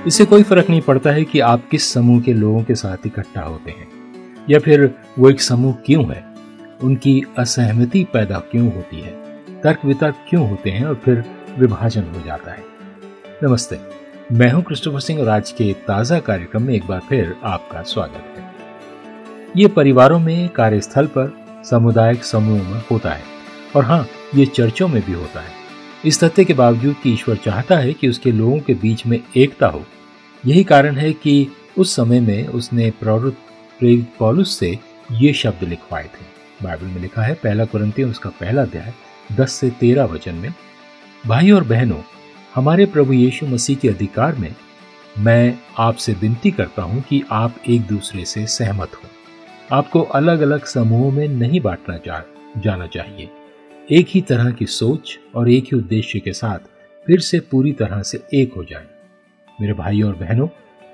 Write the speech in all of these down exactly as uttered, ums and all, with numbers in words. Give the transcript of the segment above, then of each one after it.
इससे कोई फर्क नहीं पड़ता है कि आप किस समूह के लोगों के साथ इकट्ठा होते हैं या फिर वो एक समूह क्यों है, उनकी असहमति पैदा क्यों होती है, तर्क वितर्क क्यों होते हैं और फिर विभाजन हो जाता है। नमस्ते, मैं हूं क्रिस्टोफर सिंह और आज के ताजा कार्यक्रम में एक बार फिर आपका स्वागत है। ये परिवारों में, कार्यस्थल पर, सामुदायिक समूहों में होता है और हाँ, ये चर्चों में भी होता है। इस तथ्य के बावजूद कि ईश्वर चाहता है कि उसके लोगों के बीच में एकता हो, यही कारण है कि उस समय में उसने प्रेरित पौलुस से ये शब्द लिखवाए थे। बाइबल में लिखा है, पहला कुरिन्थियों उसका पहला अध्याय दस से तेरह वचन में, भाई और बहनों, हमारे प्रभु यीशु मसीह के अधिकार में मैं आपसे विनती करता हूं कि आप एक दूसरे से सहमत हो। आपको अलग अलग समूहों में नहीं बांटना जा, जाना चाहिए। एक ही तरह की सोच और एक ही उद्देश्य के साथ फिर से पूरी तरह से एक हो जाएं। मेरे भाई और बहनों,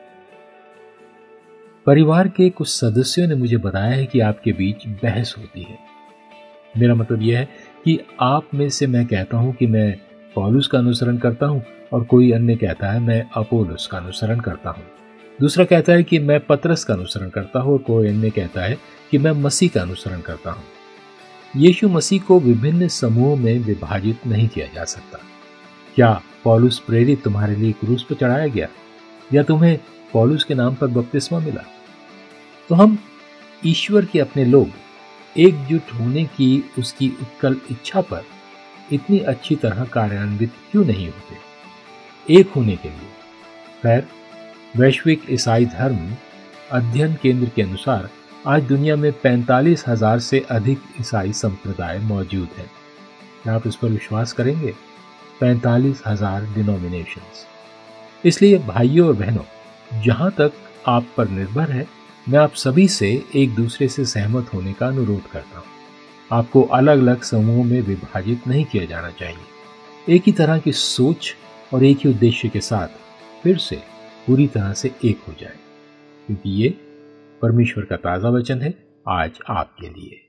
परिवार के कुछ सदस्यों ने मुझे बताया है कि आपके बीच बहस होती है। मेरा मतलब यह है कि आप में से मैं कहता हूं कि मैं पौलुस का अनुसरण करता हूं और कोई अन्य कहता है मैं अपोलोस का अनुसरण करता हूं। दूसरा कहता है कि मैं पतरस का अनुसरण करता हूं और कोई अन्य कहता है कि मैं मसीह का अनुसरण करता हूं। यीशु मसीह को विभिन्न समूहों में विभाजित नहीं किया जा सकता। क्या पौलुस प्रेरित तुम्हारे लिए क्रूस पर चढ़ाया गया या तुम्हें पौलुस के नाम पर बपतिस्मा मिला? तो हम ईश्वर के अपने लोग एकजुट होने की उसकी उत्कल इच्छा पर इतनी अच्छी तरह कार्यान्वित क्यों नहीं होते एक होने के लिए? खैर, वैश्विक ईसाई धर्म अध्ययन केंद्र के अनुसार आज दुनिया में पैंतालीस हजार से अधिक ईसाई संप्रदाय मौजूद हैं। क्या आप इस पर विश्वास करेंगे? पैंतालीस हजार डिनोमिनेशंस। इसलिए भाइयों और बहनों, जहां तक आप पर निर्भर है, मैं आप सभी से एक दूसरे से सहमत होने का अनुरोध करता हूं। आपको अलग अलग समूहों में विभाजित नहीं किया जाना चाहिए। एक ही तरह की सोच और एक ही उद्देश्य के साथ फिर से पूरी तरह से एक हो जाए, क्योंकि ये परमेश्वर का ताजा वचन है आज आपके लिए।